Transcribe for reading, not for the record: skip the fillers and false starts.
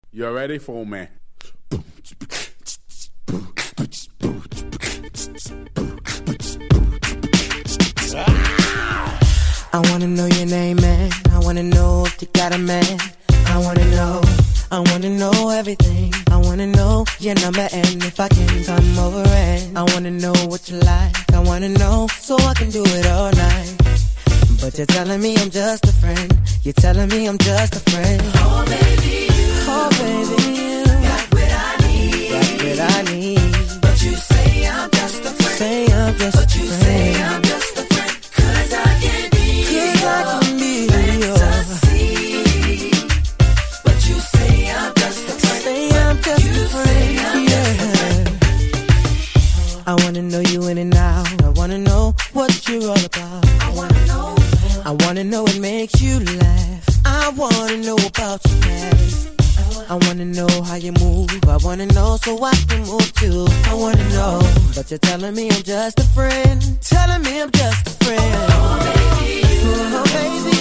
You ready for me? I wanna know your name, man. I wanna know if you got a man. I wanna know everything. I wanna know your number and if I can come over and I wanna know what you like. I wanna know so I can do it all night. But you're telling me I'm just a friend. You're telling me I'm just a friend. Oh baby, you got what I need. got what I need. But you say I'm just a friend. Say I'm just But a you friend. say I'm just a friend. 'Cause I can be your fantasy. But you say I'm just a friend. Say I'm just You a say friend. I'm just a friend. I wanna know you in and out. I wanna know what you're all about. I wanna know. I wanna know what makes you laugh. I wanna know about your past. I wanna know how you move. I wanna know so I can move too. I wanna know, but you're telling me I'm just a friend. Telling me I'm just a friend. Oh baby, Oh baby,